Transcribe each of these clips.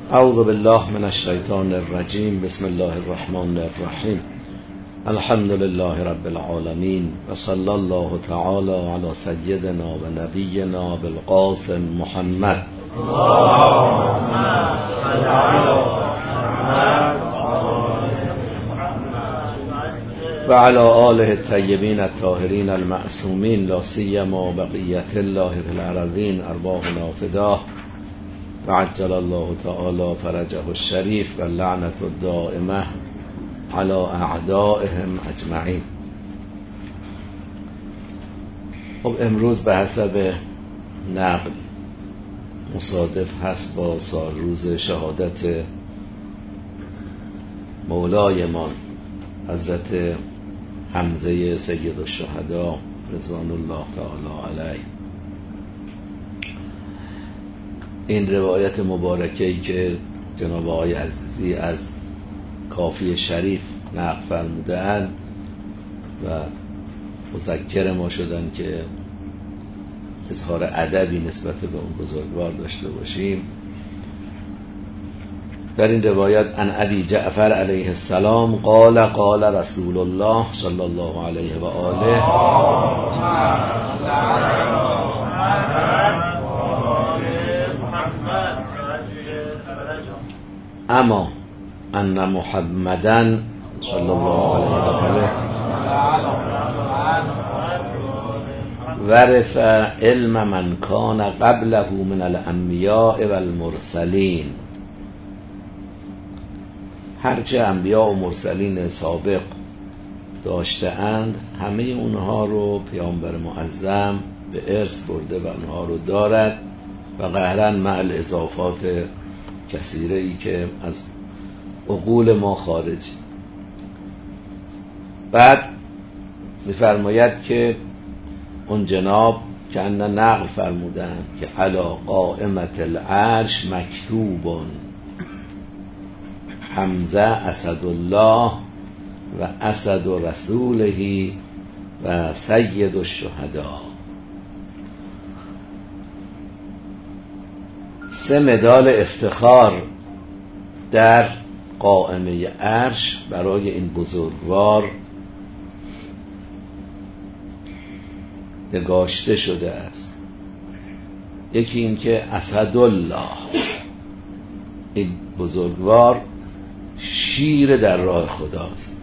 اعوذ بالله من الشیطان الرجیم. بسم الله الرحمن الرحیم. الحمد لله رب العالمین و صلی الله تعالی علی سیدنا و نبینا بالقاسم محمد و علی آله الطیبین الطاهرین المعصومین لا سیما بقیت الله فی الارضین ارواحنا فداه و عجل الله تعالی فرجه الشریف و لعنت الدائمه علی اعدائهم اجمعین. خب امروز به حسب نقل مصادف هست با سالروز شهادت مولایمان حضرت حمزه سید الشهدا رضوان الله تعالی علیه. این روایت مبارکه‌ای که جناب آقای عزیزی از کافی شریف نقل فرموده‌اند و مذکر ما شدن که اظهار ادبی نسبت به اون بزرگوار داشته باشیم. در این روایت عن ابی جعفر علیه السلام قال قال رسول الله صلی الله علیه و آله اما ان محمدن صلی الله علیه و آله ورث علم من کان قبله من الانبیاء و المرسلین. هرچه انبیاء و مرسلین سابق داشته اند همه اونها رو پیامبر معظم به ارث برده و اونها رو دارد و قهرن مع الاضافات کثیره ای که از عقول ما خارج. بعد می‌فرماید که اون جناب که ان نقل فرمودن که علی قائمة العرش مکتوب حمزه اسد الله و اسد رسوله و سید الشهدا. 3 مدال افتخار در قائمه عرش برای این بزرگوار نگاشته شده است. یکی این که اسدالله، این بزرگوار شیر در راه خداست.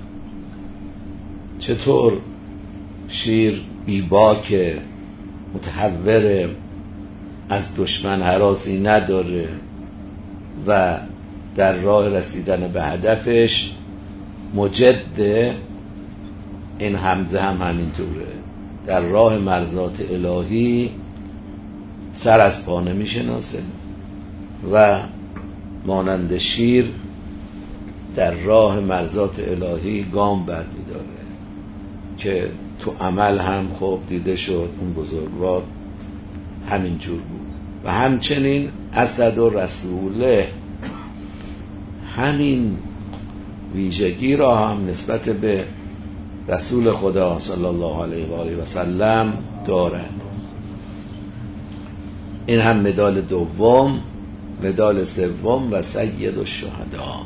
چطور شیر بیباک متحور از دشمن هراسی نداره و در راه رسیدن به هدفش مجد، این حمزه هم همینطوره، در راه مرضات الهی سر از پا نمیشناسه و مانند شیر در راه مرضات الهی گام برمیداره که تو عمل هم خب دیده شد اون بزرگوار همین جور بود. و همچنین اسد و رسوله همین ویژگی را هم نسبت به رسول خدا صلی الله علیه و آله و سلم دارد. این هم مدال دوم. مدال سوم و سید الشهدا،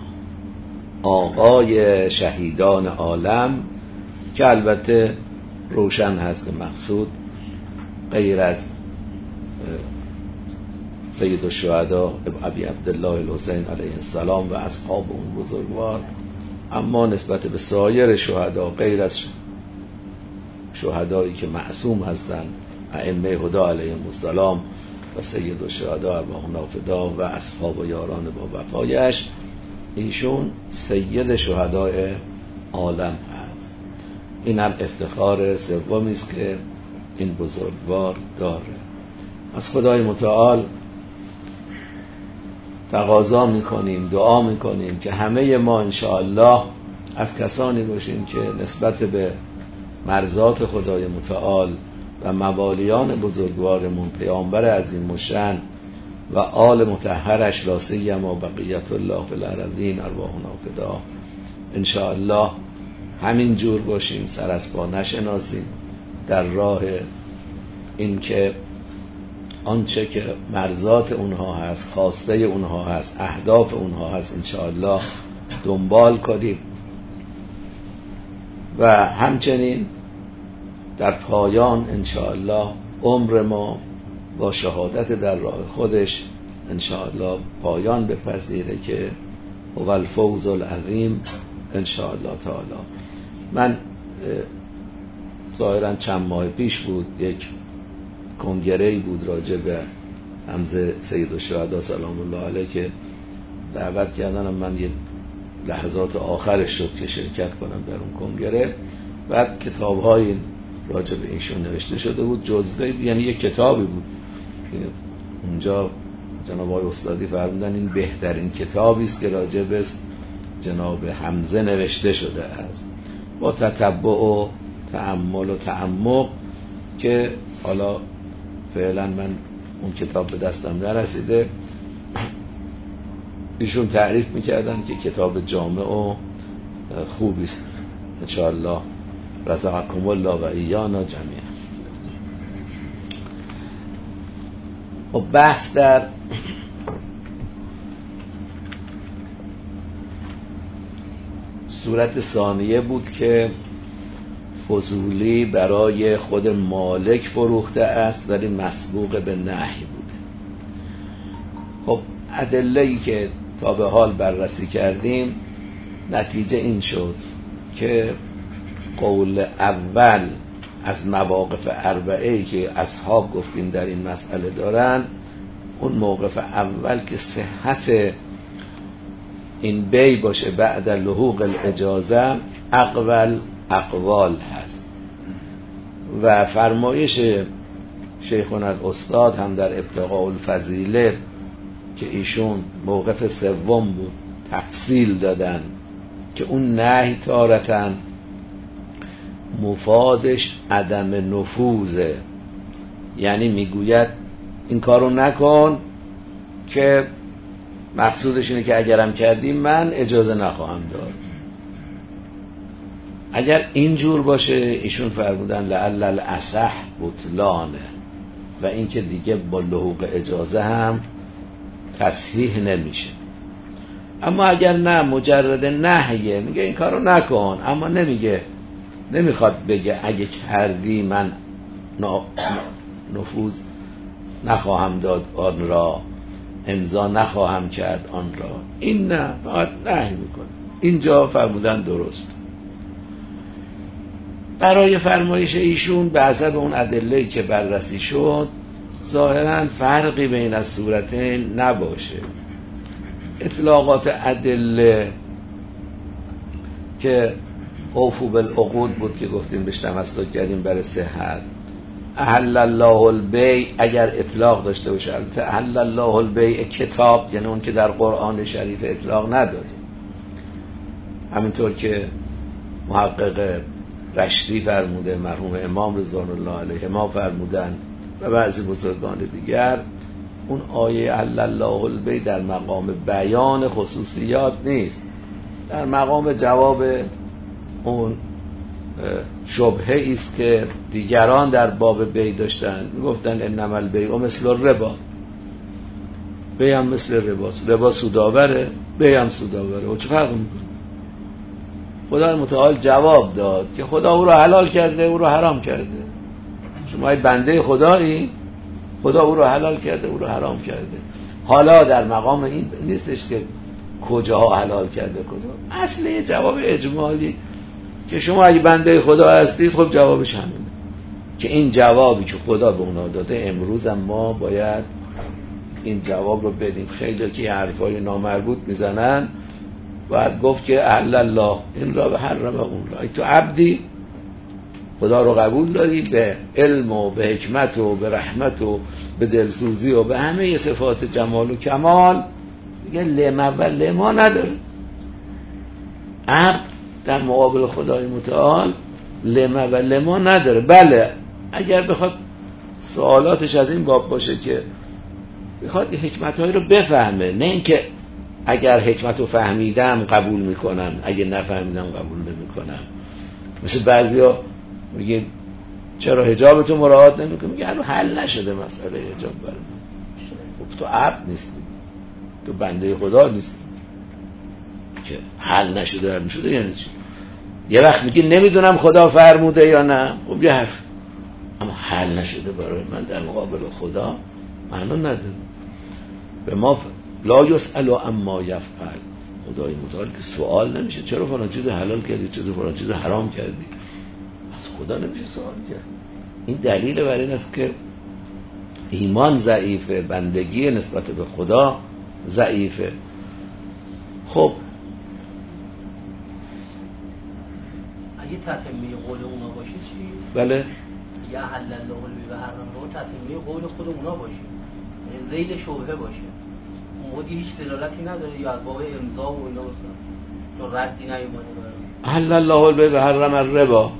آقای شهیدان عالم، که البته روشن هست که مقصود غیر از سید الشهدا ابی عبدالله الحسین علیه السلام و اصحاب اون بزرگوار، اما نسبت به سایر شهدا غیر از شهدایی که معصوم هستند ائمه هدا علیهم السلام و سید الشهدا ارواحنا فدا و اصحاب و یاران با وفایش، ایشون سید شهدای عالم هست. این هم افتخار سومی است که این بزرگوار داره. از خدای متعال تقاضا میکنیم، دعا میکنیم که همه ما انشاءالله از کسانی باشیم که نسبت به مرضات خدای متعال و موالیان بزرگوارمون پیامبر عظیم الشأن و آل مطهرش لا سیما بقیت الله فی الارضین ارواحنا فدا انشاءالله همین جور باشیم، سر از پا نشناسیم در راه این که آنچه که مرزات اونها هست، خواسته اونها هست، اهداف اونها هست انشاءالله دنبال کنیم و همچنین در پایان انشاءالله عمر ما با شهادت در راه خودش انشاءالله پایان بپذیره که هو الفوز العظیم انشاءالله تعالی. من ظاهرا چند ماه پیش بود یک کنگره‌ای بود راجع به حمزه سید الشهدا سلام الله علیه که دعوت کردن، من یه لحظات آخرش شد که شرکت کنم در اون کنگره. بعد کتاب‌های راجع به ایشون نوشته شده بود، جزوه یعنی یک کتابی بود که اونجا جناب آقای استادی فرمودن این بهترین کتابی است که راجع به جناب حمزه نوشته شده است، با تتبع و تأمل و تعمق، که حالا فعلا من اون کتاب به دستم نرسیده. ایشون تعریف میکردن که کتاب جامع و خوبی است انشاءالله. رزقکم الله و ایانا جمیعا. و بحث در صورت ثانیه بود که فضولی برای خود مالک فروخته است ولی مسبوق به نهی بوده. خب ادله‌ای که تا به حال بررسی کردیم نتیجه این شد که قول اول از مواقف اربعه‌ای که اصحاب گفتیم در این مسئله دارن، اون موقف اول که صحت این بی باشه بعد لحوق الاجازه اقوال اقوال هست و فرمایش شیخنا الاستاد هم در ابتغاء الفضیله که ایشون موقف سوم بود تفصیل دادن که اون نهی تارتن مفادش عدم نفوذه، یعنی میگوید این کارو نکن که مقصودش اینه که اگرم کردی من اجازه نخواهم داد. اگر اینجور باشه ایشون فرمودن لعل الاصح بطلانه و این که دیگه با لحوق اجازه هم تصحیح نمیشه. اما اگر نه مجرد نهیه، میگه این کارو نکن، اما نمیخواد بگه اگه کردی من نفوذ نخواهم داد آن را، امضا نخواهم کرد آن را، این نه، فقط نهی میکنه. اینجا فرمودن درست. برای فرمایش ایشون به حسب اون ادله‌ای که بررسی شد ظاهراً فرقی بین از صورتین نباشه. اطلاقات ادله که اوفو بالعقود بود که گفتیم بهش تمسک کردیم برای صحت. احل الله البیع اگر اطلاق داشته باشه، البته احل الله البیع کتاب یعنی اون که در قرآن شریف اطلاق نداره، همینطور که محقق رشدی فرموده، مرحوم امام رضوان الله علیه ما فرمودن و بعضی بزرگان دیگر، اون آیه احل الله البیع در مقام بیان خصوصیات نیست، در مقام جواب اون شبهه است که دیگران در باب بیع داشتن، میگفتن انما البیع مثل الربا، بیع هم مثل رباست، ربا سودآوره، بیع هم سودآوره، و چه فرق میکنه؟ خدا متعال جواب داد که خدا او رو حلال کرده او رو حرام کرده. شما بنده خدایی، خدا او رو حلال کرده او رو حرام کرده. حالا در مقام این نیستش که کجاها حلال کرده کجا، اصل یه جواب اجمالی که شما اگه بنده خدا هستید خب جوابش همینه، که این جوابی که خدا به اونا داده امروز هم ما باید این جواب رو بدیم. خیلی که حرفای نامربوط میزنن، باید گفت که احل الله این را به حرم اون را. تو عبدی خدا رو قبول داری به علم و به حکمت و به رحمت و به دلسوزی و به همه صفات جمال و کمال، دیگه لما و لما نداره. عبد در مقابل خدای متعال لما و لما نداره. بله اگر بخواد سوالاتش از این باب باشه که بخواد حکمت‌هایی رو بفهمه، نه اینکه اگر حکمت رو فهمیدم قبول میکنم، اگه نفهمیدم قبول نمیکنم. مثل بعضیا میگه چرا حجابتو مراعات نمیکنی؟ میگه هنوز حل نشده مسئله حجاب برای من. خب تو عبد نیستی، تو بنده خدا نیستی که حل نشده. حل نشده یعنی چی؟ یه وقت میگی نمیدونم خدا فرموده یا نه، خب یه حرف، اما حل نشده برای من در مقابل خدا معنا نداره. به ما لا یسأل اما یفعل، خدای متعال که سوال نمیشه چرا فلان چیز حلال کردی، چرا فلان چیز حرام کردی، از خدا نمیشه سوال کرد. این دلیل بر این است که ایمان ضعیفه، بندگی نسبت به خدا ضعیفه. خب اگه تتمه قول اونا باشه چی؟ بله یا حل الله و حرم الله تتمه قول خود اونا باشه، یعنی ذیل شبهه باشه، اون موقع هیچ دلالتی نداره یا از باب امضا و اینا مثلا چون ردی نیومده برای حل الله و حرم الربا.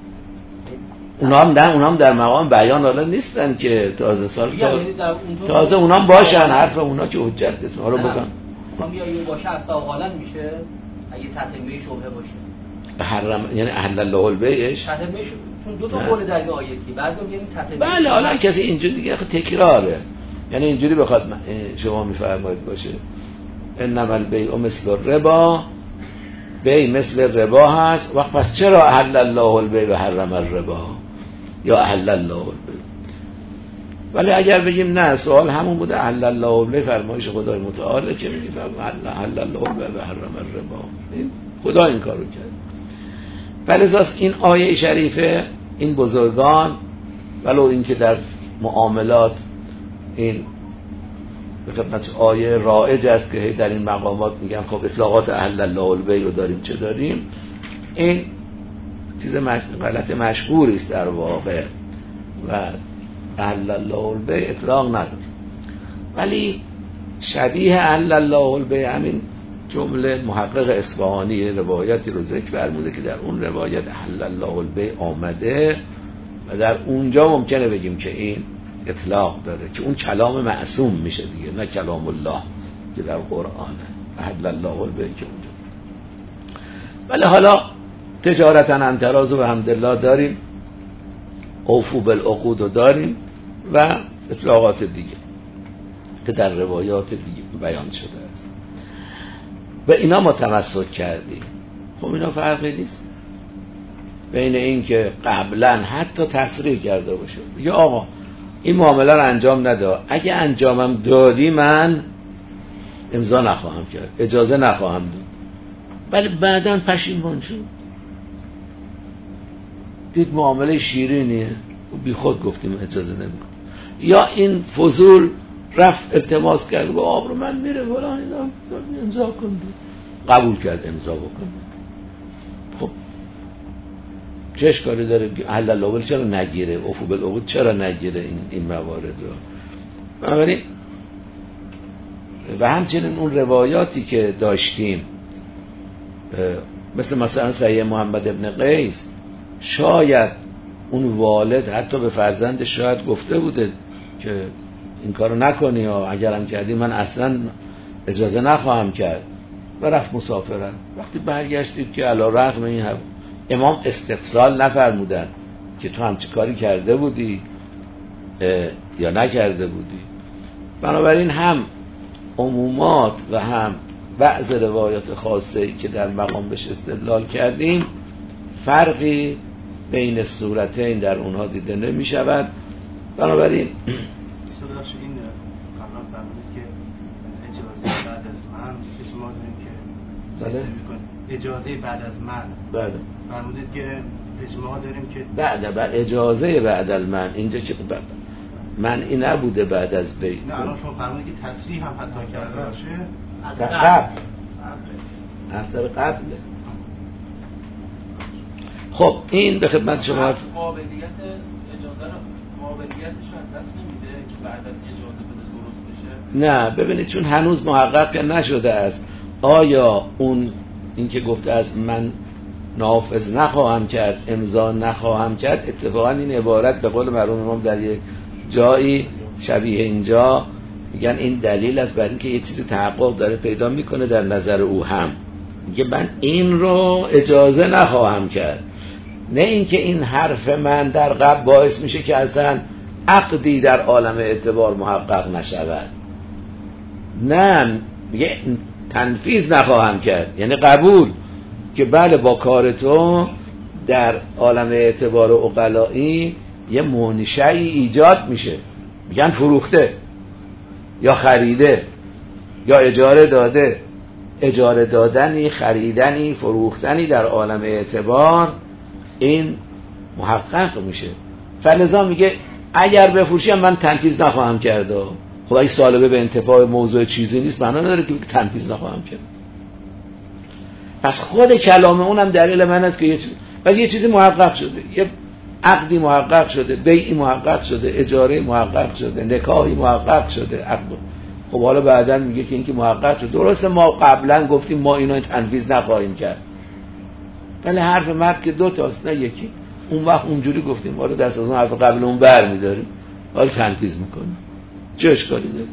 اونا هم در مقام بیان حالا نیستن که تازه سال تازه اونا هم باشن، حرف اونا که حجت نیست. حالا بگم هم یا این باشه از ساقالن میشه اگه تتمه شبهه باشه حرم، یعنی احل الله البیعش تتمه چون دو تا قول در یه آیتی بعضی میگن تتمه. بله حالا کسی اینجوری دیگه تکراره، یعنی اینجوری بخواد شما میفرمایید باشه انما البیع مثل الربا، بیع مثل ربا هست، وقت پس چرا احل الله البیع و حرم الربا یا احل الله البیع؟ ولی اگر بگیم نه سوال همون بوده احل الله البیع فرمایش خدای متعال که میگه احل الله البیع و حرم الربا، این خدا این کارو کرد. فلذا این آیه شریفه این بزرگان ولو اینکه در معاملات این به خدمت آیه رائج است که در این مقامات میگن خب اطلاقات احل الله البیع رو داریم چه داریم، این چیز غلط مشهوری است در واقع و احل الله البیع اطلاق نداره. ولی شبیه احل الله البیع همین جمله محقق اصفهانی روایتی رو ذکر فرموده که در اون روایت احل الله البیع آمده و در اونجا ممکنه بگیم که این اطلاق داره که اون کلام معصوم میشه دیگه، نه کلام الله که در قرآنه احل الله البیع که اونجا. ولی حالا تجارتا عن تراض و حمدالله داریم، اوفو بالعقود رو داریم و اطلاقات دیگه که در روایات دیگه بیان شده است. به اینا ما تمسک کردیم. خب اینا فرقی نیست بین این که قبلا حتی تصریح کرده باشه یا آقا این معامله رو انجام نده، اگه انجامم دادی من امضا نخواهم کرد، اجازه نخواهم داد، ولی بعداً پشیمان شد، دید معامله شیرینیه بی خود گفتیم اجازه نمیکنم، یا این فضول رفت التماس کرد و آبرو من میره فلان اینا امضا کن، قبول کرد امضا بکن. خب چه اشکالی داره؟ احل الله البیع چرا نگیره؟ اوفو بالعقود چرا نگیره این موارد رو؟ بنابراین و همچنین اون روایاتی که داشتیم مثلا صحیح محمد ابن قیس، شاید اون والد حتی به فرزند شاید گفته بوده که این کارو نکنی یا اگرم کردی من اصلا اجازه نخواهم کرد و رفت مسافرت. وقتی برگشتید که علی رغم این امام استفسال نفرمودن که تو همچه کاری کرده بودی یا نکرده بودی. بنابراین هم عمومات و هم بعض روایات خاصه که در مقام بهش استدلال کردیم فرقی بین صورتین در اونها دیده نمی شود. بنابراین این قبلا فرمودید که اجازه بعد از من که شما داریم که اجازه بعد از من، بله فرمودید که ما داریم که بعد اجازه بعد از من، اینجا چه من این نبوده بعد از بی، نه الان شما فرمودید که تصریح هم حتی کرده باشه از قبل از قبله. خب این به خدمت شما قابلیت اجازه رو قابلیتش از دست نمیده که بعد از اجازه بده درست بشه. نه ببینید چون هنوز محقق نشده است آیا این که گفته از من نافذ نخواهم کرد امضا نخواهم کرد، اتفاقا این عبارت به قول مرحوم امام در یک جایی شبیه اینجا میگن این دلیل است بر اینکه یه چیزی تحقق داره پیدا میکنه در نظر او، هم میگه من این رو اجازه نخواهم کرد نه اینکه این حرف من در قبل باعث میشه که اصلا عقدی در عالم اعتبار محقق نشود. نه، میگه تنفیذ نخواهم کرد، یعنی قبول که بله با کار تو در عالم اعتبار عقلایی یه منشأی ایجاد میشه، میگن فروخته یا خریده یا اجاره داده. اجاره دادنی، خریدنی، فروختنی در عالم اعتبار این محقق میشه. فلذا میگه اگر بفروشیم من تنفیذ نخواهم کرد. خب اگه سالبه به انتفاع موضوع چیزی نیست معنا نداره که تنفیذ نخواهم کرد. پس خود کلام اونم دلیل من است که یه چیزی محقق شده، یه عقدی محقق شده، بیعی محقق شده، اجاره محقق شده، نکاحی محقق شده، عقد. خب حالا بعداً میگه که این که محقق شده. درسته ما قبلا گفتیم ما اینو تنفیذ نخواهیم کرد، ولی حرف مرد که دو تاست نه یکی. اون وقت اونجوری گفتیم ما رو دست از اون حرف قبل اون بر میداریم، حالا تنفیذ میکنیم، چه اشکالی داره؟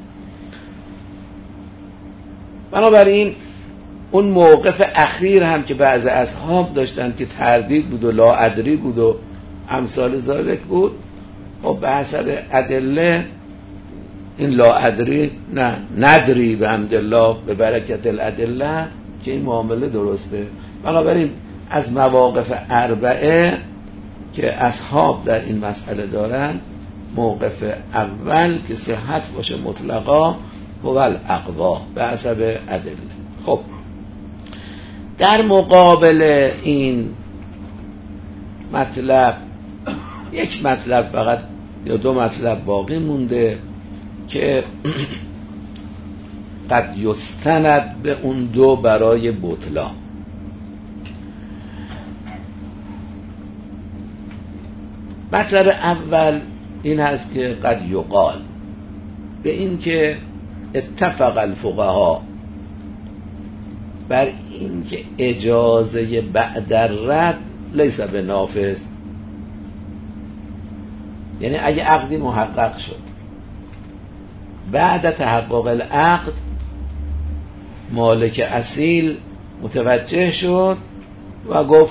بنابراین اون موقف اخیر هم که بعض اصحاب داشتن که تردید بود و لاادری بود و امثال ذالک بود، خب به حسب ادله این لاادری ندری به حمدالله به برکت الادله که این معامله درسته. بنابراین از مواقف اربعه که اصحاب در این مسئله دارن، موقف اول که صحت باشه مطلقا هو الاقوا به حسب ادله. خب در مقابل این مطلب یک مطلب فقط یا دو مطلب باقی مونده که قد یستند به اون دو برای بطلان. مطلب اول این هست که قد یقال به این که اتفق الفقها بر این که اجازه بعد الرد لیس به نافذ، یعنی اگه عقدی محقق شد بعد تحقق العقد مالک اصیل متوجه شد و گفت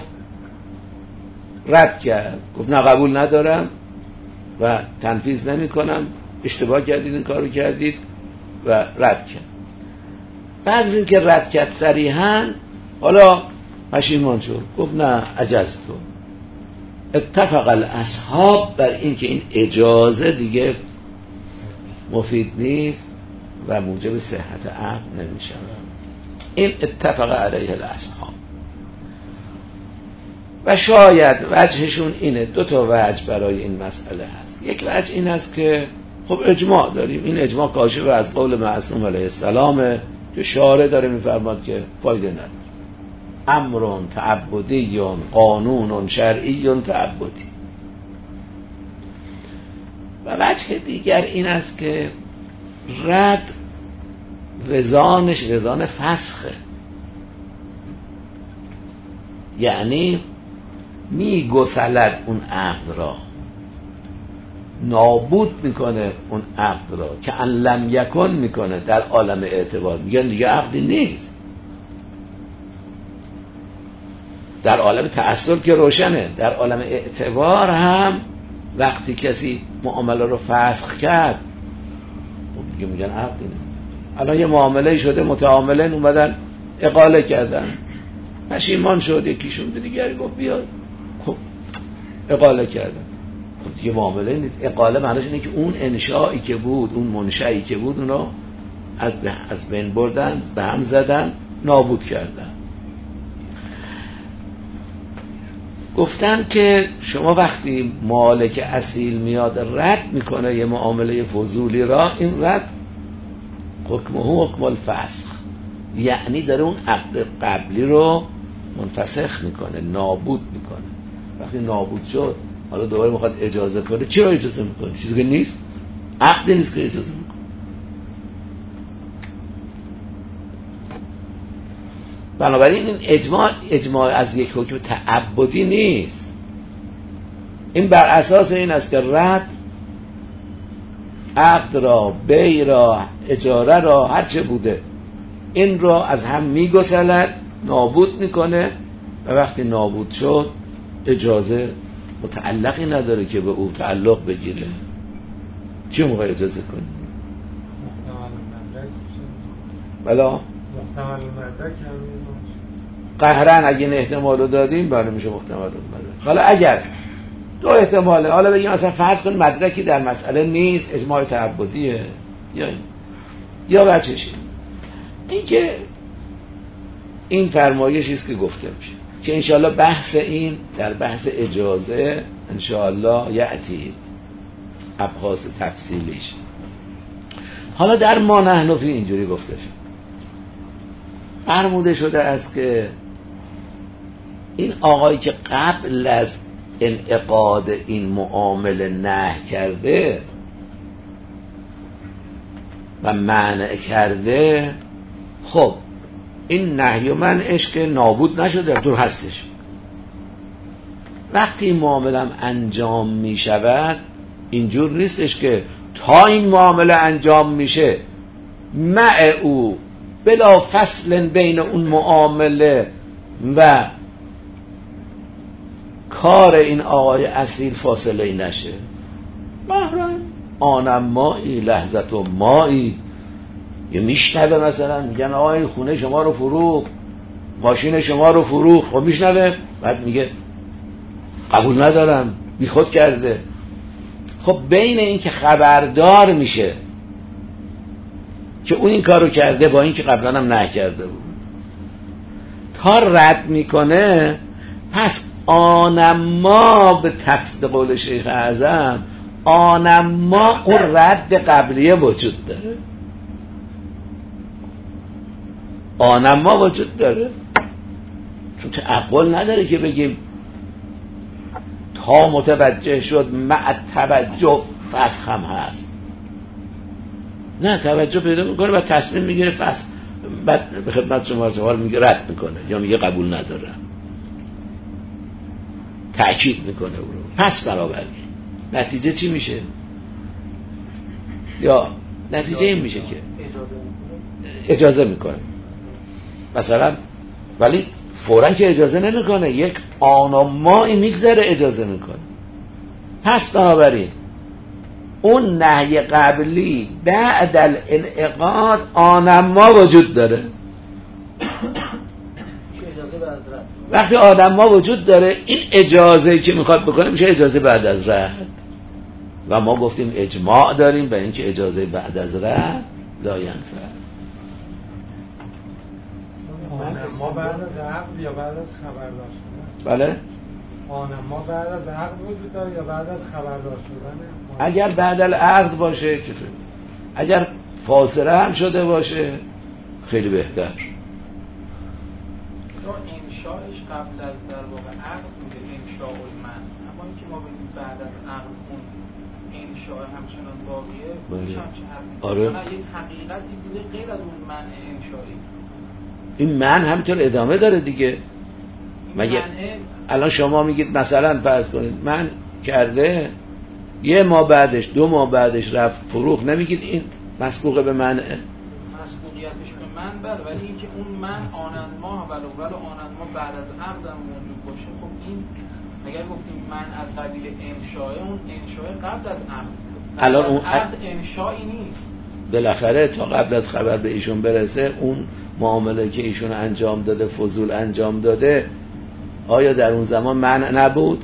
رد کرد، گفت نه قبول ندارم و تنفیذ نمی کنم، اشتباه کردید این کارو کردید و رد کرد. بعد از این که رد کرد صریحاً حالا پشیمان شد، گفت نه عجزتو. اتفق الاصحاب بر این که این اجازه دیگه مفید نیست و موجب صحت عقد نمیشه. این اتفق علیه الاصحاب. و شاید وجهشون اینه، دو تا وجه برای این مسئله هست. یک وجه این است که خب اجماع داریم، این اجماع کاشف از قول معصوم علیه السلامه که شارع داره میفرماد که فایده نداره. امر تعبدی قانون شرعی تعبدی. و وجه دیگر این است که رد وزانش وزان فسخه، یعنی میگسلد اون عقد را، نابود میکنه اون عقد را، که ان لم یکن میکنه در عالم اعتبار. میگن دیگه عقدی نیست. در عالم تأصل که روشنه، در عالم اعتبار هم وقتی کسی معامله رو فسخ کرد دیگه میگن عقدی نیست. الان یه معامله شده، متعاملین اومدن اقاله کردن، پشیمان شد یکیشون، به دیگری گفت بیاد، خب اقاله کردن، خب دیگه معامله نیست. اقاله معنیش اینه که اون انشایی که بود، اون منشایی که بود، اونو از بین بردن، به هم زدن، نابود کردن. گفتن که شما وقتی مالک اصیل میاد رد میکنه یه معامله فضولی را، این رد حکمه حکم الفسخ، یعنی داره اون عقد قبلی رو منفسخ میکنه، نابود میکنه. وقتی نابود شد حالا دوباره میخواد اجازه کنه، چرا اجازه میکنه؟ چیزی که نیست، عقد نیست که اجازه میکنه. بنابراین این اجماع از یک حکم تعبدی نیست. این بر اساس این است که رد عقد را، بیع را، اجاره را، هرچه بوده این را از هم میگسلد، نابود میکنه و وقتی نابود شد اجازه متعلقی نداره که به او تعلق بگیره. چی موقع اجازه کنی؟ بلا محتمل المدرک قهرن اگه این احتمال رو دادیم بله میشه محتمل المدرک. حالا اگر دو احتماله، حالا بگیم مثلا فرض کن مدرکی در مسئله نیست، اجماع تعبدیه یا بچه‌شه، این که این فرمایشی است که گفته میشه که انشاءالله بحث این در بحث اجازه انشاءالله یأتی ابحاث تفصیلیش. حالا در ما نحن فی اینجوری گفته شد، فرموده شده است که این آقایی که قبل از انعقاد این معامله نهی کرده و منع کرده، خب این نهی و منعش که نابود نشده، دور هستش. وقتی این معامله هم انجام می شود اینجور نیستش که تا این معامله انجام میشه مع او بلا فصل بین اون معامله و کار این آقای اصیل فاصله ای نشه. محرم آنم مایی لحظت و مایی. یه میشنوه مثلا میگن آقای خونه شما رو فروخت، ماشین شما رو فروخت، خب میشنوه بعد میگه قبول ندارم، بی خود کرده. خب بین این که خبردار میشه که اون این کارو کرده با این که قبلا هم نکرده بود تا رد میکنه، پس آنما به تفسیر قول شیخ اعظم آنما اون رد قبلیه وجود داره، آنما وجود داره. چون تعقل نداره که بگیم تا متوجه شد مع توجه فسخ هم هست. نه، توجه پیدا میکنه و تصمیم میگیره فسخ، بعد به خدمت شما سوال میگه رد میکنه یا میگه قبول نداره، تأکید میکنه او رو. پس برابر نتیجه چی میشه؟ یا نتیجه این میشه که اجازه میکنه مثلا، ولی فوراً که اجازه نمیکنه، یک آن و مایی میگذره اجازه میکنه. پس بنابراین اون نهی قبلی بعد الانعقاد آنما وجود داره. وقتی آنما وجود داره این اجازه که میخواد بکنه میشه اجازه بعد از رد. و ما گفتیم اجماع داریم به اینکه اجازه بعد از رد لا ینفع. ما بعد از عقد یا بعد از خبردار شدن؟ بله؟ ما بعد از عقد وجود داره یا بعد از خبردار شدن؟ اگر بعد از عقد باشه که خیلی، اگر فاصله هم شده باشه خیلی بهتر. انشاءش قبل از در واقع عقد بوده، انشاء المنع، اما اینکه ما بگیم بعد از عقد اون انشاء همچنان باقیه، میشه همچه حرفی. آره. یک حقیقتی بوده غیر از اون منع انشایی. این منع همینطور ادامه داره دیگه. مگه الان شما میگید مثلا فرض کنید من کرده یه ماه بعدش 2 ماه بعدش رفت فروخت، نمیگید این مسبوقه به منعه؟ مسبوقیتش به من بله، ولی اینکه اون من آنند ما ولو آنند ما بعد از عقد هم موجود باشه، خب این اگر گفتیم من از قبیل انشاء، اون انشاء قبل از عقد، الان اون عقد انشایی نیست. بالاخره تا قبل از خبر به ایشون برسه اون معامله که ایشون انجام داده فضول انجام داده، آیا در اون زمان منع نبود؟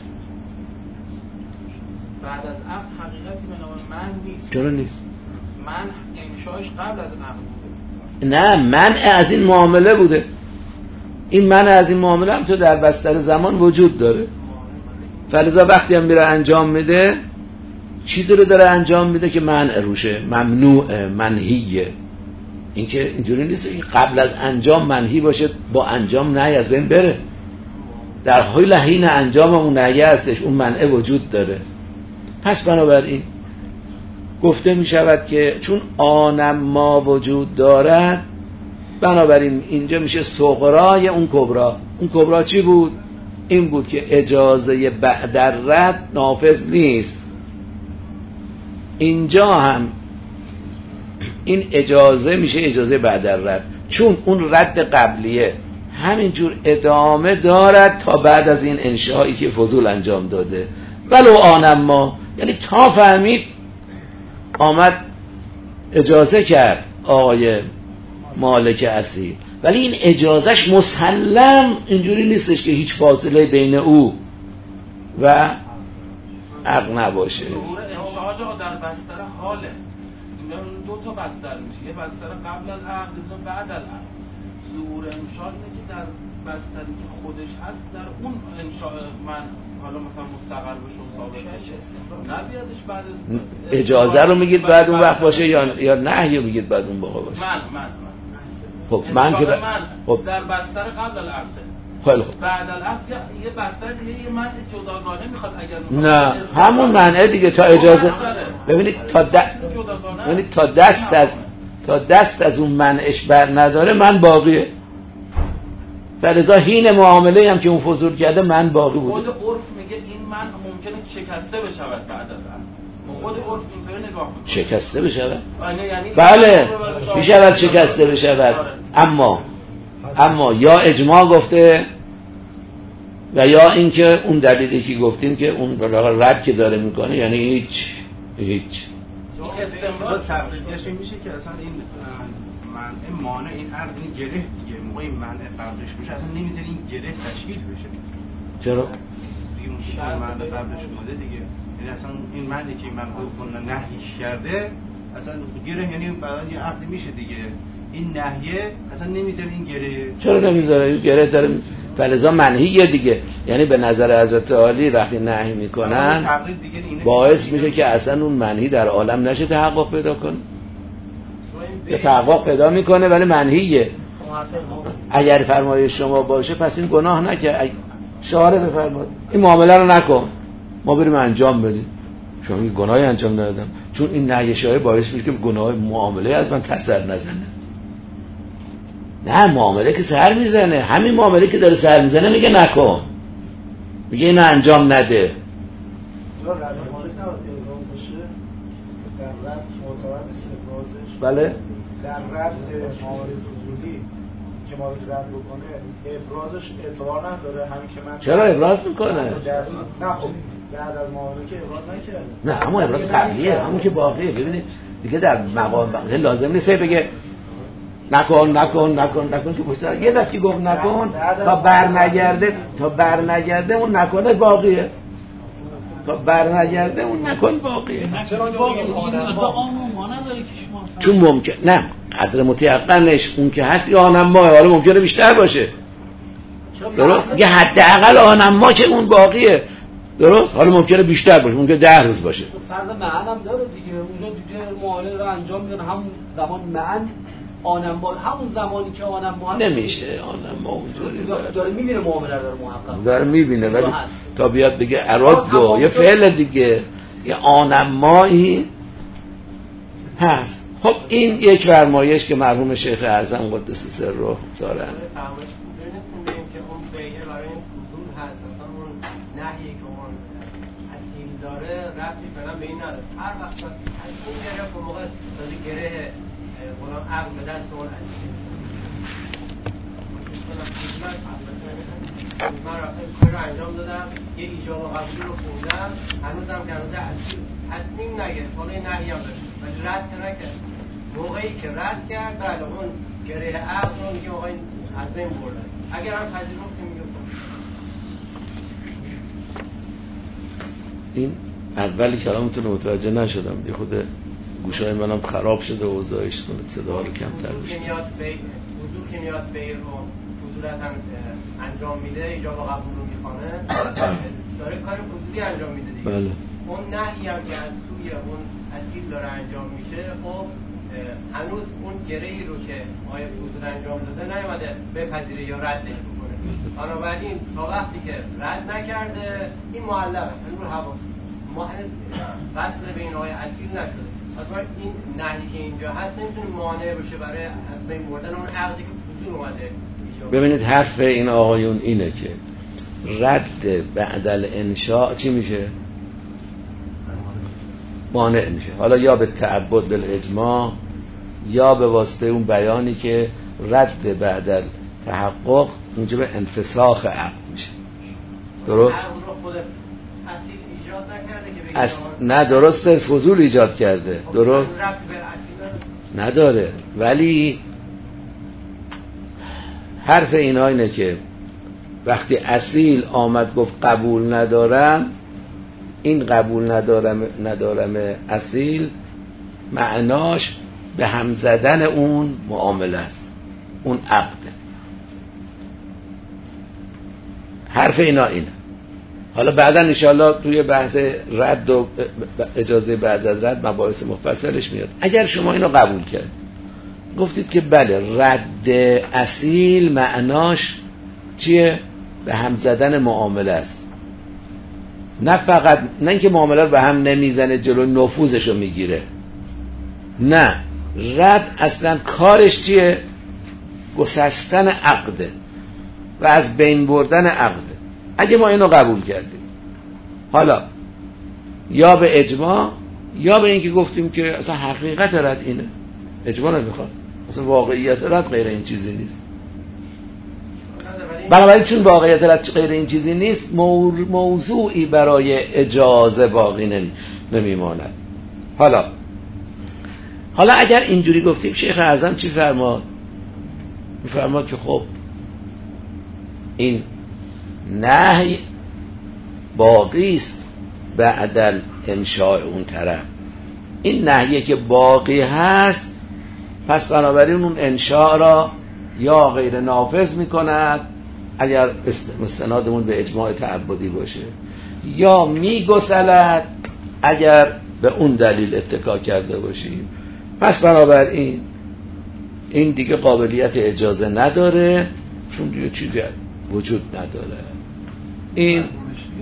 بعد از عقد حقیقتی به نام منع نیست. چرا نیست؟ منع انشایش قبل از عقد بوده. نه، منع از این معامله بوده. این منع از این معامله هم تو در بستر زمان وجود داره. فلذا وقتی هم میره انجام میده چیزی رو داره انجام میده که منع روشه، ممنوعه، منهیه. این که اینجوری نیست که قبل از انجام منهی باشه با انجام نهی از بین بره. در حال حین انجام اون نهی هستش، اون منع وجود داره. پس بنابراین گفته می شود که چون آنم ما وجود دارد، بنابراین اینجا میشه صغرای اون کبرا. اون کبرا چی بود؟ این بود که اجازه بعد رد نافذ نیست. اینجا هم این اجازه میشه اجازه بعد رد، چون اون رد قبلیه همینجور ادامه دارد تا بعد از این انشایی که فضول انجام داده. ولو آنما، یعنی تا فهمید آمد اجازه کرد آقای مالک اصیل، ولی این اجازهش مسلم اینجوری نیستش که هیچ فاصله بین او و عقل نباشه. ظهور انشاء جا در بستر حاله، دو تا بستر میشه، یه بستر قبل العقد و بعد العقد. ظهور انشاء اینه که در بستری که خودش هست در اون انشاء من حالا مثلا مستقر بشه و ثابت بشه، نبیادش بعد اجازه رو میگید بعد اون وقت باشه یا نهی رو میگید بعد اون موقع باشه؟ من خب من که خب در بستر قبل العقد، خیلی خوب، بعد العقد یه بستر دیگه یه منع جداگانه میخواد. اگر نه همون منعه دیگه تا اجازه، ببینید تا دست از اون منعش بر نداره من باقیه. فلذا حین معامله هم که اون فضول کرده من باقی بوده. خود عرف میگه این من ممکنه شکسته بشود بعد از عقد. خود عرف اینطوری نگاه میکنه شکسته بشود؟ یعنی بله میشود شکسته بشود، اما یا اجماع گفته و یا اینکه اون دلیلی که گفتیم که اون رد که داره میکنه، یعنی هیچ استمرار تفریدش میشه که اصلا این منع مانع این عرض این گره دیگه موقع این منع قبلش بشه اصلا نمیذاره این گره تشکیل بشه. چرا؟ دیگه اون منع قبلش اومده دیگه، یعنی اصلا این معنی که من گفتم نهیش کرده اصلا گره، یعنی بعد یه عقد میشه دیگه. این نهیه اصلا نمیذاره این گره. چرا نمیذاره؟ این گره داره فلذا منهیه دیگه. یعنی به نظر حضرت عالی وقتی نهی میکنن باعث میشه که اصلا اون منهی در عالم نشه تحقق پیدا کنه، یا تحقق پیدا میکنه ولی منهیه. اگر فرمایش شما باشه پس این گناه نکرد. شارع بفرماد این معامله رو نکن، ما بریم انجام بدیم. شما این گناهی انجام ندادم، چون این نهی شارع باعث میشه که گناه معامله از من سر نزنه. نه، معامله که سر میزنه، همین معامله که داره سر میزنه میگه نکن، میگه اینو انجام نده. بله در رد معامله فضولی که مالک رد بکنه ابرازش اعتبار نداره، همین که من چرا ابراز میکنه؟ نه خب بعد از معامله که ابراز نکرده، نه همون ابراز قبلیه، همون که باقیه. ببینید دیگه در مقام بقیه لازم نیست بگه نکن که پشت یه دفعه گفت نکن تا برنگرده اون نکنه باقیه، اون نکن باقیه. چون ممکن نه قدر متیقنش اون که هست آنما، حالا ممکنه بیشتر باشه، درست؟ یه حداقل آنما که اون باقیه، درست؟ حالا ممکنه بیشتر باشه، ممکنه 10 روز باشه. فرض معن هم داره دیگه، اونجا دیگه معامله رو انجام میدن همون زمان معن آنما، همون زمانی که آنما نمیشه آنما اونجوری داره میبینه معامله داره محقق داره میبینه، ولی تا بیاد بگه اراد یه فعل دیگه، یه آنمایی هست. خب این یک فرمایش که مرحوم شیخ اعظم قدس سره دارن. داره ربطی فعلا به این نداره. هر وقت از اون گره که موقع تازه گره قرآن عقل به دست اون هستی من رفتم کار رو انجام دادم، یه ایجاب و قبولی رو خوندم، هنوزم که هنوزه تصمیم نگرفت، حالا این نهی هم داشت ولی رد که نکرد. موقعی که رد کرد بله اون گره عقل رو میگه آقا این از بین بردن. اگر هم پذیرفت که میگه این اولی کلامتون رو متوجه نشدم، یه خود گوشای منم خراب شده و اوضاعش کنه صدا رو کمتر بشه. حضور که میاد بیر رو حضورت هم انجام میده، ایجاب و قبول رو میخوانه، داره کار فضولی انجام میده دیگه. بله. اون نهی هم که از سوی اون اصیل داره انجام میشه، خب هنوز اون گرهی رو که آیا فضول انجام داده نیومده بپذیره یا ردش بکنه. بنابراین تا وقتی که رد نکرده این معلقه، این رو حواس ما وصل به این آیه اصیل نشده. اصلا این نهی که اینجا هست نمیتونه مانع بشه برای از بین بردن اون عقدی که فضول اومده. ببینید حرف این آقایون اینه که رد بعد الانشاء چی میشه؟ مانع میشه، حالا یا به تعبد بالاجماع یا به واسطه اون بیانی که رد بعد تحقق موجب انفساخ عقد میشه. درست؟ نه درسته، فضول ایجاد کرده. درست نداره، ولی حرف اینا اینه که وقتی اصیل آمد گفت قبول ندارم، این قبول ندارم اصیل معناش به هم زدن اون معامله است، اون عقده. حرف اینا اینه. حالا بعدا انشاءالله توی بحث رد و اجازه بعد از رد مباحث مفصلش میاد. اگر شما اینو قبول کرد، گفتید که بله رد اصیل معناش چیه؟ به هم زدن معامله است، نه فقط نه اینکه معامله رو به هم نمیزنه جلو نفوذش رو میگیره، نه، رد اصلا کارش چیه؟ گسستن عقده و از بین بردن عقده. اگه ما اینو قبول کردیم، حالا یا به اجماع یا به اینکه گفتیم که اصلا حقیقت رد اینه، اجماع نمیخواد، اصلا واقعیت رد غیر این چیزی نیست. بنابراین چون واقعیت رد غیر این چیزی نیست، موضوعی برای اجازه باقی نمیماند. حالا اگر اینجوری گفتیم، شیخ اعظم چی فرماد؟ میفرماد که خب این نهی باقی است بعد انشاء اون طرف. این نهیه که باقی هست، پس بنابراین اون انشاء را یا غیر نافذ میکند اگر مستنادمون به اجماع تعبدی باشه، یا میگسلد اگر به اون دلیل اتکا کرده باشیم. پس بنابراین این دیگه قابلیت اجازه نداره، چون دیگه چیزی وجود نداره. این ماهیت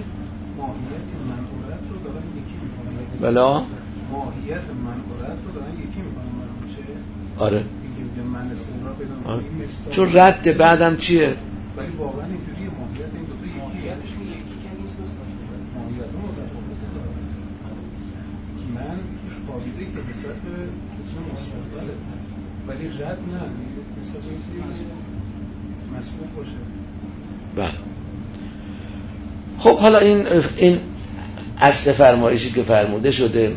منقولت رو دارن یکی میکنن. بلا ماهیت منقولت رو دارن یکی میکنن. آره یکی من استمرار پیدا چون رد بعدم چیه؟ ولی واقعا اینجوریه، ماهیت این دو تا ماهیتشون یکی که نیست. ماهیت رو متفاوته. من توش خوابیده که نسبت به اسم مستقبله، ولی رد نه، نسبت به چیزی مسبوق باشه. بله. خب حالا این اصل فرمایشی که فرموده شده،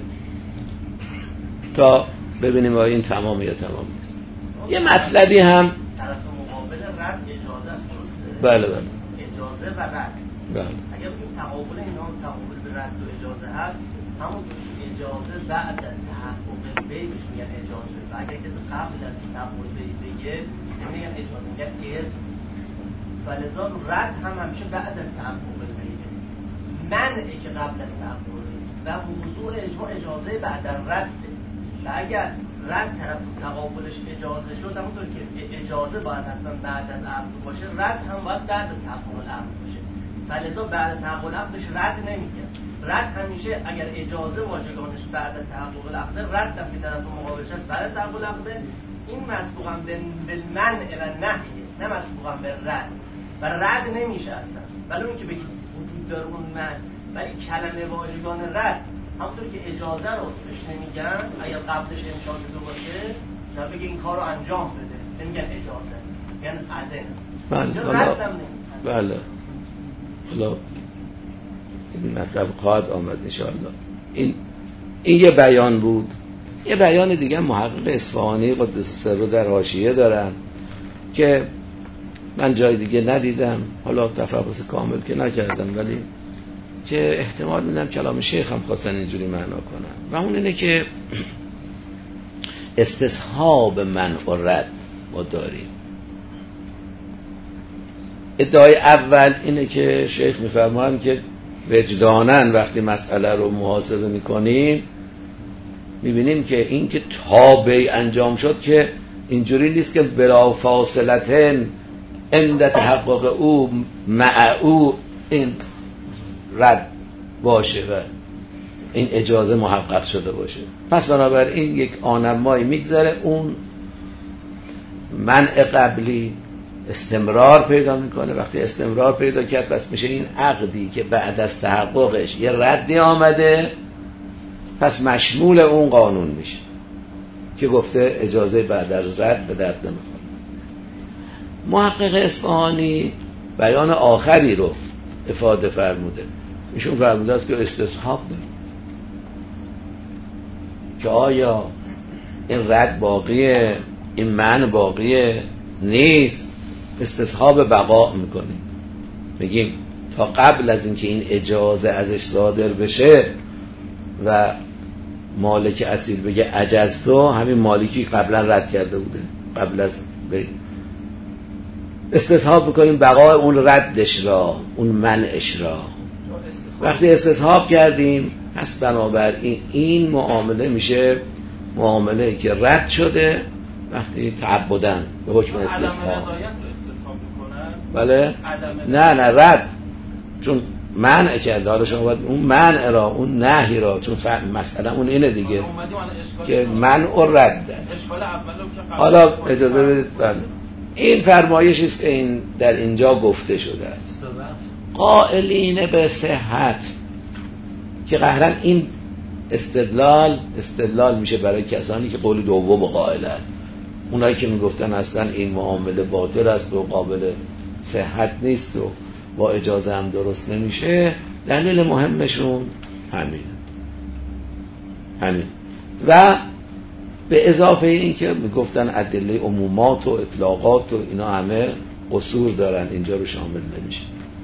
تا ببینیم آیا این تمام یا تمام نیست. یه مطلبی هم طرف مقابل رد اجازه است، درسته؟ بله اجازه و رد. بله. اگر بگیم تقابل اینا تقابل به رد و اجازه هست، همون اجازه بعد از تحقق بیش میگن اجازه، و اگر کسی قبل از تحقق بگه نمیگن اجازه، میگن اذن. فلذا رد هم همیشه بعد از تحقق بیه، منعی که قبل از تحقق بیه، و موضوع اجماع اجازه بعد از رده. و اگر رد طرف تقابلش اجازه شد، همونطور که اجازه باید حتما بعد از عقد باشه، رد هم باید بعد از تحقق عقد باشه. فلذا بعد از تحقق عقدش رد نمیگه. رد همیشه اگر اجازه واژگانش بعد از تحقق عقد، رد هم که طرف مقابلش هست بعد از تحقق عقد، این مسبوقا به منع و نهیه، نه مسبوقا به رد. و رد نمیشه اصلا، ولی اون که بگید وجود داره اون منع، ولی کلمه واژگان رد همونطور که اجازه رو بهش نمیگن، اگر قبلش انشاء شده باشه مثلا بگه این کار رو انجام بده، نمیگن اجازه، یعنی اذن. بله. حالا این مطلب خواهد آمد انشاءالله. این یه بیان بود. یه بیان دیگه محقق اصفهانی قدس سره در حاشیه دارن که من جای دیگه ندیدم، حالا تفحص کامل که نکردم، ولی که احتمال میدم کلام شیخ هم خواستن اینجوری معنا کنن، و اون اینه که استصحاب منع و رد ما داریم. ادعای اول اینه که شیخ میفرمان که وجدانن وقتی مسئله رو محاسبه میکنیم میبینیم که این که تابع انجام شد که اینجوری نیست که بلا فاصلتن عند تحقق او مع او این رد باشه و این اجازه محقق شده باشه. پس بنابراین یک آنمایی میگذره، اون منع قبلی استمرار پیدا میکنه. وقتی استمرار پیدا کرد، پس میشه این عقدی که بعد از تحققش یه ردی آمده، پس مشمول اون قانون میشه که گفته اجازه بعد از رد به درد نمیخوره. محقق اصفهانی بیان آخری رو افاده فرموده. ایشون فرموده است که استصحاب داره که آیا این رد باقیه، این معنی باقیه نیست، استصحاب بقا میکنیم. میگیم تا قبل از اینکه این اجازه ازش صادر بشه و مالک اصیل بگه عجزتو، همین مالکی قبلا رد کرده بوده، قبل از استصحاب میکنیم بقای اون ردش را، اون منعش را. وقتی استصحاب کردیم پس بنابراین این معامله میشه معامله که رد شده وقتی تعبدن به حکم استصحاب. بله؟ نه رد، چون منع کرده. حالا شما باید اون منع را، اون نهی را، چون مثلا اون اینه دیگه که منع و رد است. حالا اجازه بدید. بله، این فرمایشی است که این در اینجا گفته شده است. قائلین به صحت که قهرن این استدلال میشه برای کسانی که قول دوم قائلن، اونایی که میگفتن اصلا این معامله باطل است و قابل صحت نیست و با اجازه هم درست نمیشه. دلیل مهمشون همین و به اضافه این که میگفتن ادله عمومات و اطلاقات و اینا همه قصور دارن، اینجا رو شامل نمیشه.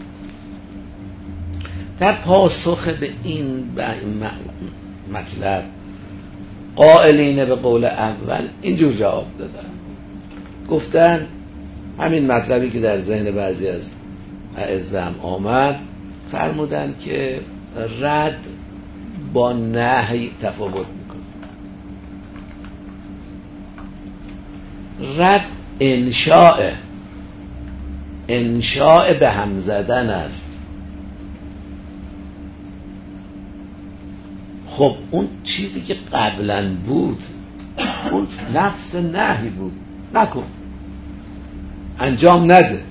در پاسخ به این مطلب قائلین به قول اول اینجور جواب دادن، گفتن همین مطلبی که در ذهن بعضی از اعزام آمد، فرمودن که رد با نهی تفاوت میکنه. رد انشاء به هم زدن است. خب اون چیزی که قبلا بود اون نفس نهی بود، نکن، انجام نده.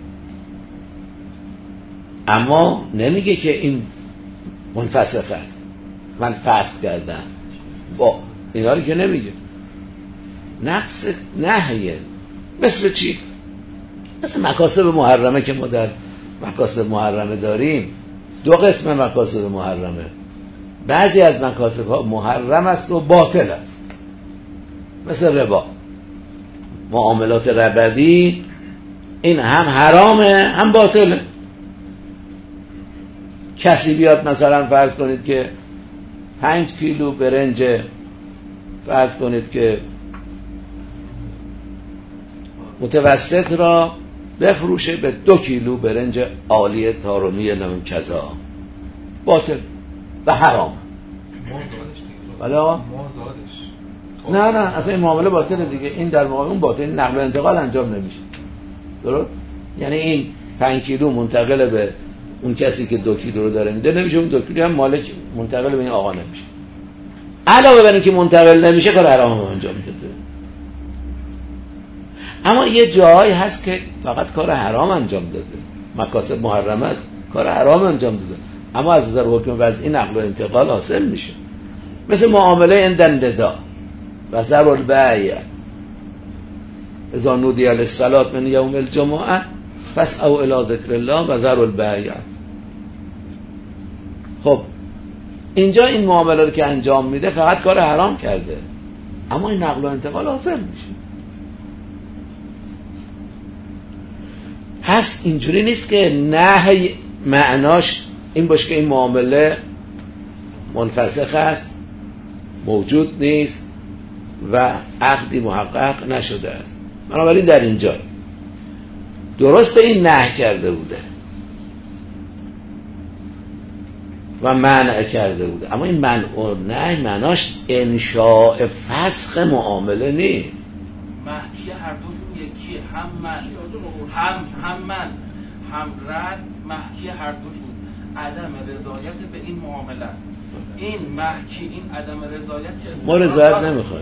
اما نمیگه که این منفسخ است، من فسخ کردم، با اینا رو که نمیگه. نفس نهیه. مثل چی؟ مثل مکاسب محرمه که ما در مکاسب محرمه داریم. دو قسم مکاسب محرمه. بعضی از مکاسب ها محرم است و باطل است، مثل ربا، معاملات ربوی، این هم حرامه هم باطله. کسی بیاد مثلا فرض کنید که 5 کیلو برنج فرض کنید که متوسط را بفروشه به 2 کیلو برنج عالی تارمی نمیم کذا، باطل و حرام. ولی آقا نه اصلا این معامله باطله دیگه. این در معامله اون باطل، نقل و انتقال انجام نمیشه. درست؟ یعنی این 5 کیلو منتقل به اون کسی که 2 کیلو رو داره میده نمیشه، اون 2 کیلو هم مالک منتقل به این آقا نمیشه. علاوه بر اینکه منتقل نمیشه کار حرام انجام میده. اما یه جایی هست که فقط کار حرام انجام داده، مکاسب محرمه است، کار حرام انجام داده، اما از نظر حکم وضعی نقل و انتقال حاصل میشه. مثل معامله اندندا و ذر البیع، اذا نودی للصلاة من یوم الجمعه فاسعوا الی ذکر الله و ذر البیع. خب اینجا این معامله رو که انجام میده فقط کار حرام کرده، اما این نقل و انتقال حاصل میشه. هست اینجوری نیست که نهی معناش این باشه که این معامله منفسخ است، موجود نیست و عقدی محقق نشده است. بنابراین در اینجا درست این نهی کرده بوده و منع کرده بوده، اما این منع و نهی معناش انشاء فسخ معامله نیست. محکی هر دوشون یکیه، هم من هم رد، محکی هر دوشون عدم رضایت به این معامله است. این محکی، این عدم رضایت ما رضایت نمیخوایم،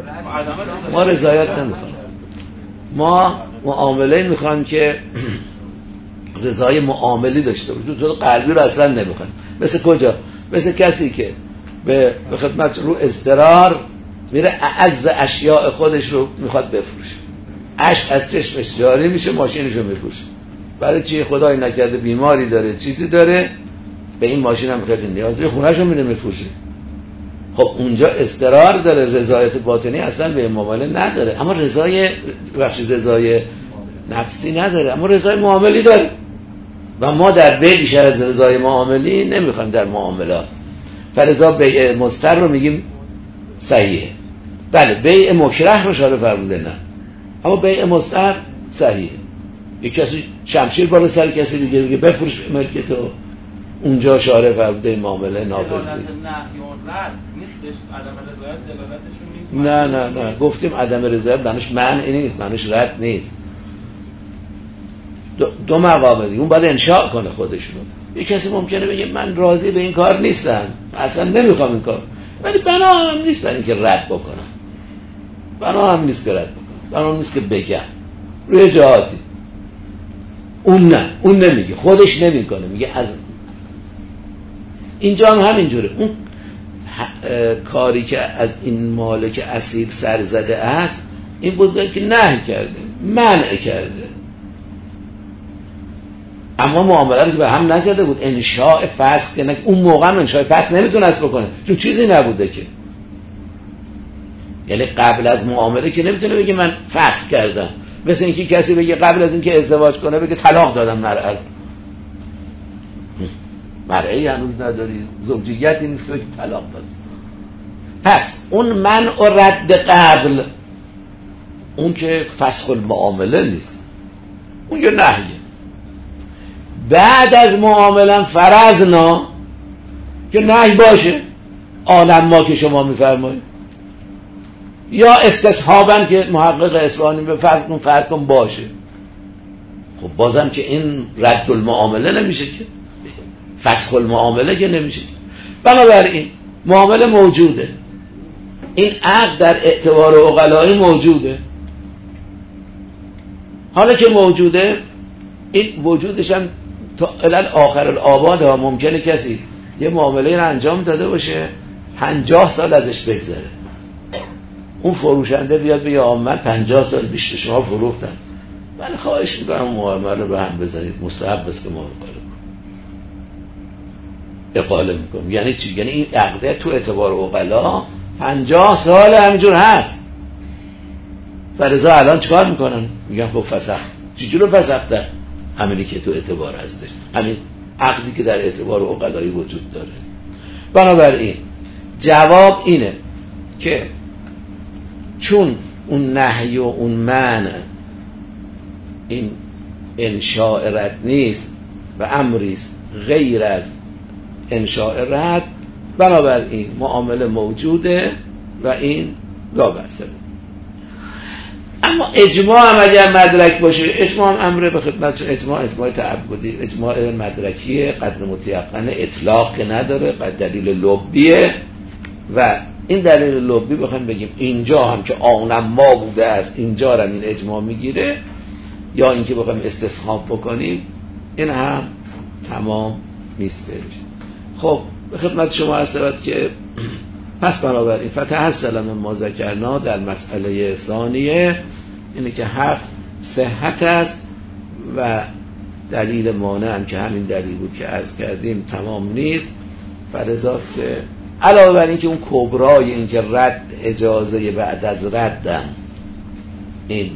ما معامله میخوایم که رضای معاملی داشته باشه، تو قلبی رو اصلا نمیخوایم. مثل کجا؟ مثل کسی که به خدمت رو اضطرار میره اعز اشیاء خودش رو میخواد بفروشه، اشک از چشمش جاری میشه، ماشینشو میفروشه. برای چی؟ خدای نکرده بیماری داره، چیزی داره، به این ماشین هم خیلی نیازه، خونهشو میره میفروشه. خب اونجا استقرار داره، رضایت باطنی اصلا به معامله نداره، اما رضای نفسی نداره، اما رضای معاملی داره. و ما در بیع بیشتر از رضای معاملی نمیخوایم در معاملات. فلذا بیع مضطر رو میگیم صحیحه. بله بیع مکره رو شارع فرموده نه، اما بیع مضطر صحیحه. یک کسی شمشیر بالا سر کسی دیگه بگه بفروش ملکتو، اونجا شارع فرموده معامله نافذ نیست. نه گفتیم عدم رضایت معنیش منع نیست، معنیش رد نیست. دو مقامه دیگه، اون باید انشاء کنه خودشونو. یک کسی ممکنه بگه من راضی به این کار نیستم، اصلا نمیخوام این کار، ولی بنا هم نیست برای اینکه رد بکنم، بنا هم نیست که رد بکنم، بنا هم نیست که بگم روی جهاتی. اون نه، اون نمیگه، خودش نمیکنه، میگه از اینجا هم همینجوره. اون کاری که از این مالک اسیر سر زده است این بود که نهی کرده، منع کرده، اما معامله رو که به هم نزده بود. انشاء فسخ که اون موقع هم انشاء فسخ نمیتونست بکنه چون چیزی نبوده که، یعنی قبل از معامله که نمیتونه بگه من فسخ کردم. مثل اینکه کسی بگه قبل از اینکه ازدواج کنه بگه طلاق دادم، مرعی هنوز نداری، زوجیتی نیست که طلاق دادم. پس اون منع و رد قبل، اون که فسخ المعامله نیست، اون یه نهیه. بعد از معامله فرضنا که نهی باشه، عالم ما که شما میفرمایید، یا استصحابا که محقق اصفهانی به فرق کن باشه. خب بازم که این رد المعامله نمیشه که، فسخ المعامله که نمیشه. بنابراین معامله موجوده، این عقد در اعتبار عقلایی موجوده. حالا که موجوده، این وجودش هم تا الان آخر الآباد ها ممکنه کسی یه معامله رو انجام داده باشه 50 سال ازش بگذره، اون فروشنده بیاد بگه من 50 سال بیشتر شما فروختم، من خواهش میکنم معامله رو به هم بزنید، مستحب است که ما اقاله میکنم. یعنی چی؟ یعنی این عقده تو اعتبار عقلا 50 سال همینجور هست. فرضا الان چیکار میکنن؟ میگن خب فسخت. چجوری رو فسخته؟ همینی که تو اعتبار هستش، همین عقدی که در اعتبار عقلایی وجود داره. بنابراین جواب اینه که چون اون نهی و اون منع این انشاء رد نیست و امریست غیر از انشاء رد، بنابراین معامله موجوده و این لا بأس به. اما اجماع هم اگر مدرک باشه، اجماع هم امر به خدمت، اجماع تعبدی، اجماع مدرکیه، قدر متیقنه، اطلاق که نداره، قد دلیل لبیه. و این دلیل لبی بخوایم بگیم اینجا هم که آنم ما بوده است، اینجا هم این اجماع میگیره، یا اینکه بخوایم استصحاب بکنیم، این هم تمام نیستش. خب به خدمت شما هستم که پس بنابراین فتحصل من ما ذکرنا در مسئله ثانیه اینه که حرف صحت است و دلیل مانع هم که همین دلیل بود که عرض کردیم تمام نیست. فلذاست که علاوه بر این که اون کبرای این که رد اجازه بعد از ردم این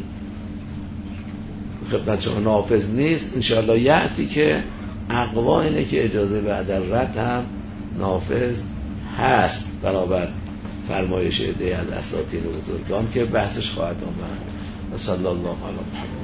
خدمت شما نافذ نیست، انشاءالله یعتی که اقوا اینه که اجازه بعد از رد هم نافذ هست، برابر فرمایش عده از اساطین بزرگان که بحثش خواهد آمد. و صلی الله علیه و